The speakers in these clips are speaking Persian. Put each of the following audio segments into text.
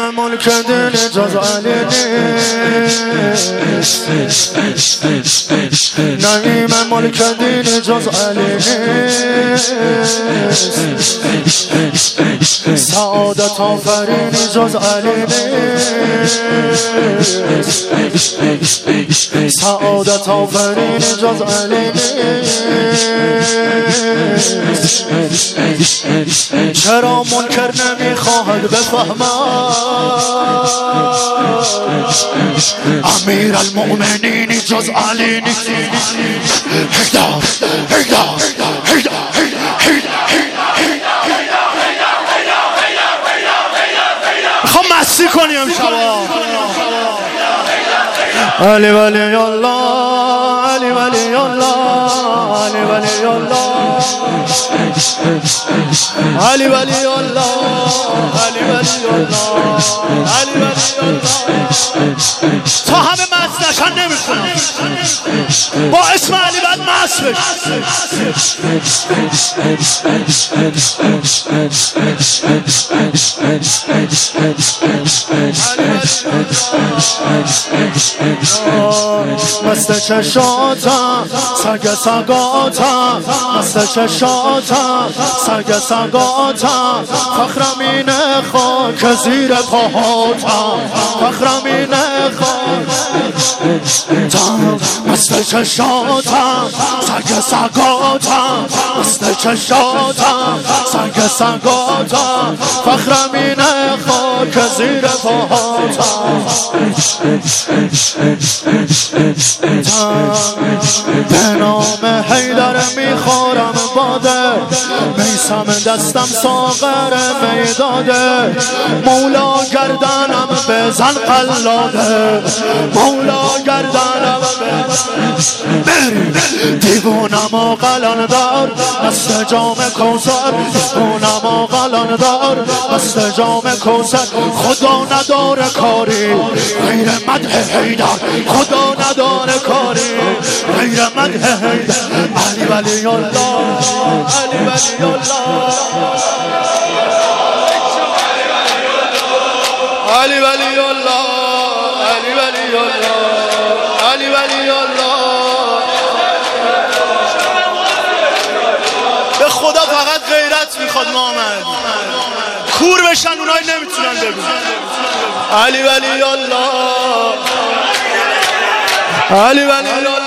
ملک دل جز علی نیست نعیم ملک دل جز علی نیست سعادت آفرین جز علی نیست سعادت آفرین جز علی نیست چرا منکر نمیخواهد بفهمد امیر المؤمنین جز علی نیست هیدار هیدار هیدار میخوام مستی کنیم امشبا علی ولی الله علی ولی الله علی ولی الله علی ولی الله علی ولی الله علی ولی الله تا همه مست نشن نمیخونم با اسم علی باید مست بشن مست چشاتم سگ سگاتم مست چشاتم سگ سگاتم فخرم اینه خاک زیر پاهاتم فخرم اینه خاک مست چشاتم سگ سگاتم مست چشاتم سگ سگاتم فخرم اینه خاک زیر پاهاتم به نام حیدر میخورم باده میسم دستم ساغر میداده مولا گردنم بزن قلاده مولا گردنم بزن دیوونم و قلندار مست جام کوثر دیوونم و قلندار مست جام کوثر خدا نداره کاری غیر مدح حیدر خدا نداره کاری غیر مدح حیدر علی ولی الله علی ولی الله علی ولی الله علی ولی الله علی ولی الله به خدا فقط غیرت میخواد محمد کور بشن اونایی نمیتونن بگن علی ولی الله علی ولی الله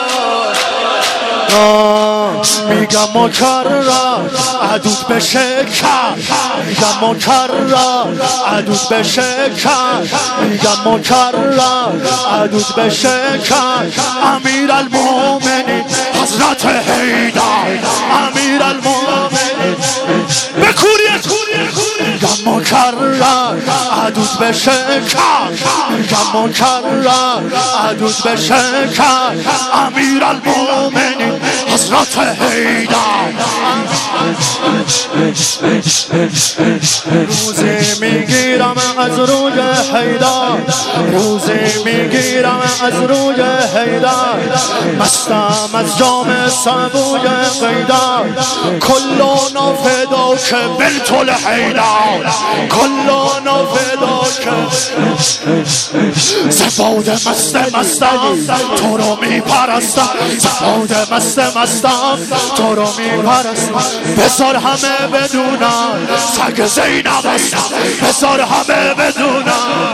میگم مکرر عدود بشه کر میگم مکرر عدود بشه کر میگم مکرر عدود بشه کر امیر المؤمنین حضرت حیدر امیر المؤمنین بکوریت میگم مکرر عدود بشه کر میگم مکرر عدود بشه کر امیر المؤمنین حضرت حیدر روزی میگیرم از روی حیدر روزی میگیرم از روی حیدر مستم از جام سبوی قیدر کلانا فداک بنت الحیدر کلانا فداک زباد مست مستم تو رو میپرستم زباد مست مستم تو رو میپرستم بذار همه بدونن سگ زینب هستم بذار همه بدونن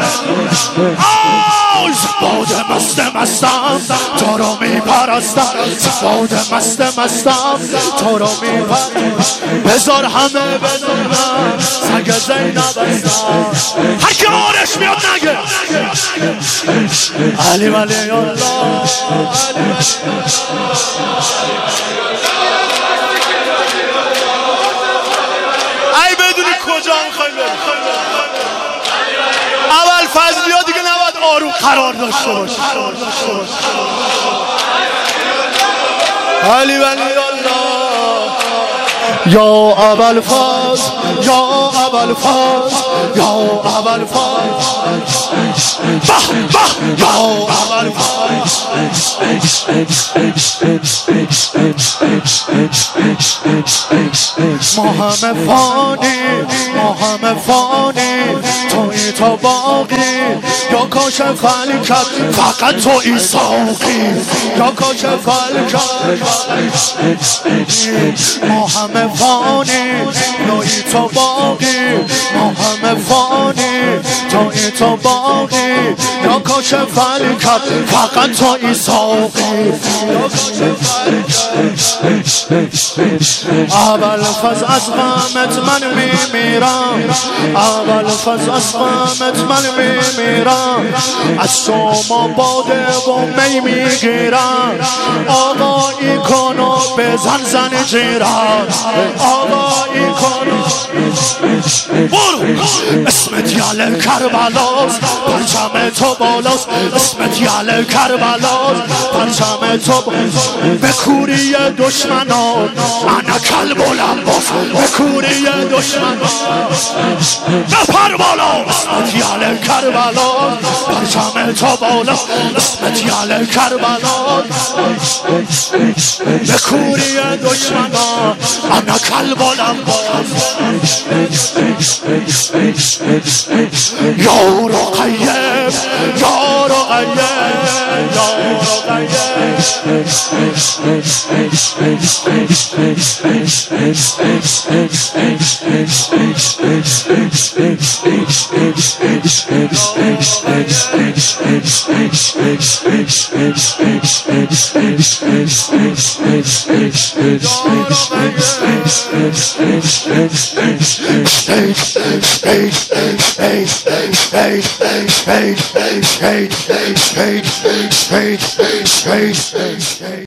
زباد مست مستم تو رو میپرستم زباد مست مستم تو رو میپرستم بذار همه بدونن سگ زینب هستم هر که آرش میاد نگه علی ولی الله ای بدونی کجا میخوای بریم اول فضلی ها دیگه نباید آروم قرار داشته باشه علی ولی الله یا ابوالفضل یا ابوالفضل یا ابوالفضل یا ما همه فانی توی تو تو باقی یا کاشف علی کرد فقط تو ای ساقی یا کاشف علی کرد ما همه فانی توی تو باقی ما همه فانی توی تو باقی یا کاشف علی کرد فقط تو ای ساقی اول فاز از غمت من میمیرم اول فاز از غمت من میمیرم از شما باده و می میگیرم آقایی کن و بزن زنجیرم آقایی کن برو اسمت یال کربلاست پرچم تو بالاست اسمت یال کربلاست پرچم تو به کوری دشمنان انا کلب الانباس به کوری دشمنان بپر بالا اسمت یال کربلاست پرچم تو بالاست اسمت یال کربلاست به کوری دشمنان انا کلب الانباس یا رقیب یا رقیب Straight.